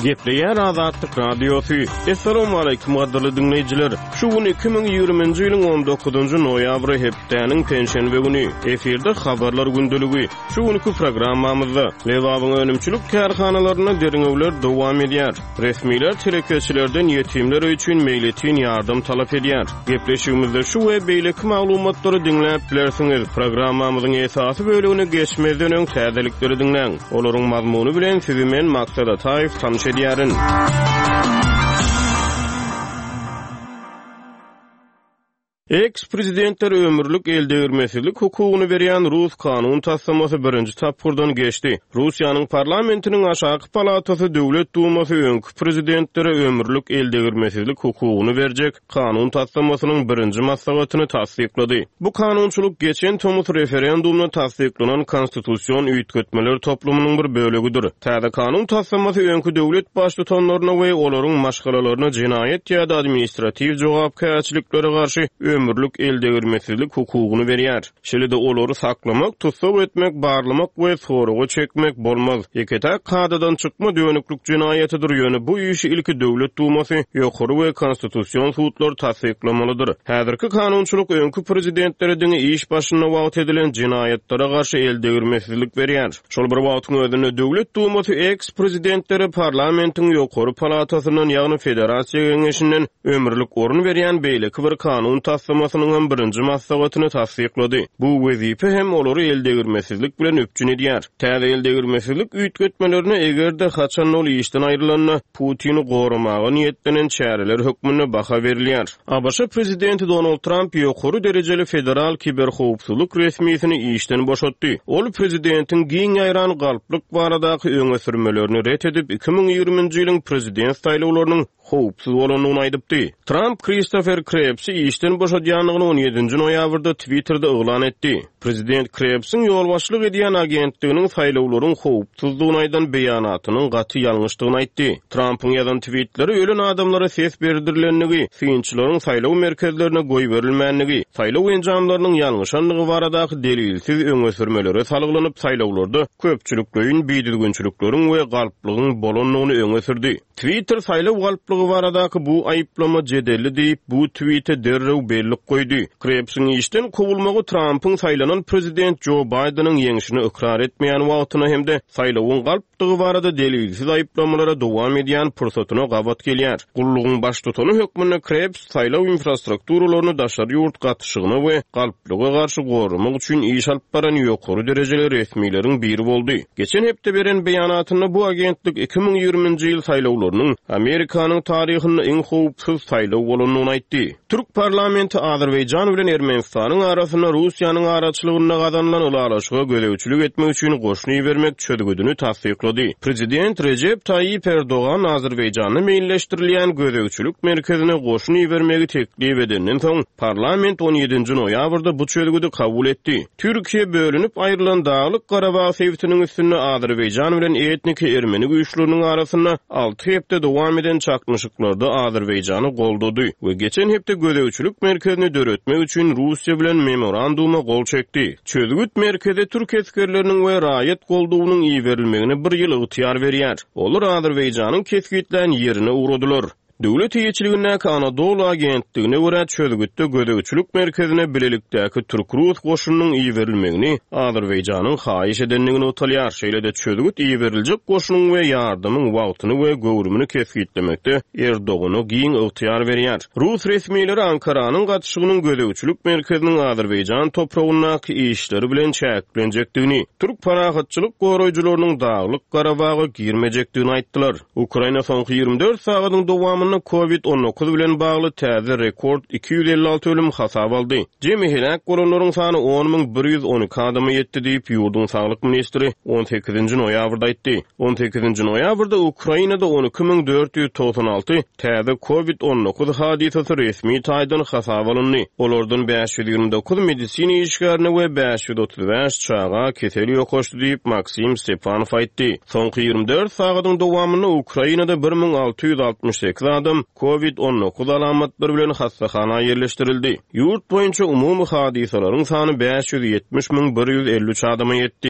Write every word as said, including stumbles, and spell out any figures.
Gepleýär Azatlyk Radiosu. Assalamu alaykum gaderli dinleýijiler. Şu gün iki bin ýygrymynjy ýylyň on dokuzunjy noýabry hepdeniň penşenbe güni efirde habarlar gündüligi. Şu günkü programmamyzda Lewabyň önümçilik kärhanalaryna deriňewler dowam edýär. Resmiler terekeçilerden ýetimler üçin meýletin ýardym talap edýär. Gepleşigimizde şu we beýleki maglumatlary dinläp bilersiňiz. Programmamyzyň esasy bölügine geçmezden öň täzelikleri dinläň. Olaryň mazmuny bilen sizi men Maksat Ataýew tanış edýärin. Ex-prezidentler ömürlük eldegirmesizlik hukugyny berýän Rus kanun tassamasy birinji tapgyrdan geçdi. Russiýanyň parlamentiniň aşaky palatasy Döwlet dumasy öňkü prezidentlere ömürlük eldegirmesizlik hukugyny berjek kanun tassamasynyň birinji maslahatyny tasdiklady. Bu kanunçylyk geçen Tomut referendumna tasdiklanan konstitusiýon üýtgetmeler toplumynyň bir bölügidir. Täze kanun tassamasy öňkü döwlet başlyklaryna we olaryň maşgalalaryna jinaýet ýa-da administrativ jogapkärçiliklere garşy ömürlük eldegirmesizlik hukugyny berýär. Şeýle de olary saklamak, tutsap etmek, barlamak we soraga çekmek bolmaz. Eketa kadadan çykma dönüklük jinaýatydyr ýöne bu işi ilki döwlet dumasy, ýokary we konstitusiýon suwtlary tasdiklamalydyr. Häzirki kanunçylyk öňkü prezidentlere diňe iş başyna wagt edilen jinaýatlere garşy eldegirmesizlik berýär. Şol bir wagtyň özünde döwlet dumasy ex-prezidentlere parlamentiň ýokary palatasynyň ýagny federasiýa geňeşinden ömürlük orun berýän beýleki bir kanun tassamasynyň birinji maslahatyny tasdiklady. Bu wezipe hem olary eldegirmesizlik bilen öpjün edýär. Täze eldegirmesizlik üýtgetmelerini egerde haçan ol işden aýrylanyna Putini goramagy niýetlenen çäreler hökmüne baha berilýär. A B Ş prezidenti Donald Trump ýokary derejeli federal kiber howpsuzlyk resmiýetini işden boşatdy. Ol prezidentiň giň ýaýran galplyk baradaky öňe sürmelerini ret edip iki bin ýygrymynjy ýylyň prezident saýlawlarynyň howpsuz bolanyny aýdypdy. Trump Christopher Krebs'i işden boşadýanyny on ýedinji noýabrda Twitterda oglan etdi. Prezident Krebs'iň ýolbaşçylyk edýän agentliginiň saýlawlaryň howpsuzlygyny aýdan beýanatynyň gaty ýalňyşdygyny aýtdy. Trump'yň ýazan tweetleri ölen adamlara ses berdirilenligi, synçylaryň saýlaw merkezlerine goý berilmänligi, saýlaw enjamlarynyň ýalňyşanlygy baradaky delilsiz öňe sürmelere salyglanyp saýlawlarda köpçülikliň, biýdilgençilikleriň we galplygyň bolanyny öňe sürdi. Twitter saýlaw galplygy baradaky bu aýyplama jedelli diýip bu tweete derrew bellik goýdy. Krebs'iň işden kowulmagy Trump'yň saýlanan prezident Joe Biden'yň ýeňişini ikrar etmeýän wagtyna hemde saýlawyň galplygy barada delilsiz aýyplamalara dowam edýän pursatyna gabat gelýär. Gullugyň baş tutany hökmüne Krebs saýlaw infrastrukturalarını daşary ýurt gatyşygyna we galplyga garşy gorumak üçin iş alyp baran ýokary derejeli resmiýlerin biri boldy. Geçen hepde beren beýanatyna bu agentlik iki bin ýygrymynjy ýyl saýlawlarynyň Amerikanyň taryhynda iň howpsuz saýlaw bolanyny aýtdy. Türk parlamenti Azerbaýjan bilen Ermenistanyň arasyna Russiýanyň araçylygyna gazanylan ulalaşyga gölegçilik etmek üçin goşuny bermek çödgüdüni tasdiklady. Prezident Recep Tayyip Erdoğan Azerbaýjany meýilleşdirilýän gölegçilik merkezine goşuny bermegi teklip edenden soň parlament on ýedinji noýabrda bu çödgüdi kabul etdi. Türkiýe bölünip aýrylan Daglyk Garabag sewtiniň üstünde Azerbaýjan bilen etnik ermeni güýçleriniň arasyna alty hepde dowam eden çakmyşyklarda Azerbaýjany goldady we geçen hepde gölegçilik merkezini döretmek üçin Russiýa bilen memoranduma gol çekdi. Çödgüt merkeze Türk eskerleriniň we raýat goldugynyň iý berilmegine bir ýyl ygtyýar berýär. Olar Azerbaýjanyň kesgitlen ýerine uradylar. Döwlet ýeçiligine Anadolu agentligine görä çödgütde gödegçilik merkezine bilelikdäki Türk-Rus goşunynyň iý berilmegini Azerbaýjanyň haýyş edenligini utalýar. Şeýle de çödgüt iý beriljek goşunyň we ýardymyň wagtyny we göwrümini kesgitlemekde Erdogany giň ygtyýar berýär. Rus resmiýetleri Ankaranyň gatyşygynyň gödegçilik merkeziniň Azerbaýjan topragyna işleri bilen çäklenjekdigini, türk parahatçylyk goraýjylarynyň Daglyk Garabaga girmejekdigini aýtdylar. Ukraina soňky ýygrimi dört sagatyň dowamyny covid on dokuz bilen bagly täze rekord iki yüz elli altı ölüm hasap aldy. Jemi helak bolanlaryň sany on min bir yüz on iki adama ýetdi diýip ýurdun saglyk ministri on sekizinji noýabrda aýtdy. on sekizinji noýabrda Ukrainada on iki min dört yüz toksan altı täze covid on dokuz hadisesi resmi taýdan hasap alındy. Olardan beş yüz ýygrimi dokuz medisina işgärine we beş yüz otuz beş çağa keseli ýokaşdy diýip Maksim Stepanov aýtdy. Soňky ýygrimi dört sagatyň dowamyny Ukrainada bir min alty yüz altmış sekiz adam covid on dokuz alamatları bilen hastahana yerleştirildi. Yurt boyunca umumy hadisalaryň sany beş yüz ýetmiş min bir yüz elli üç adama ýetdi.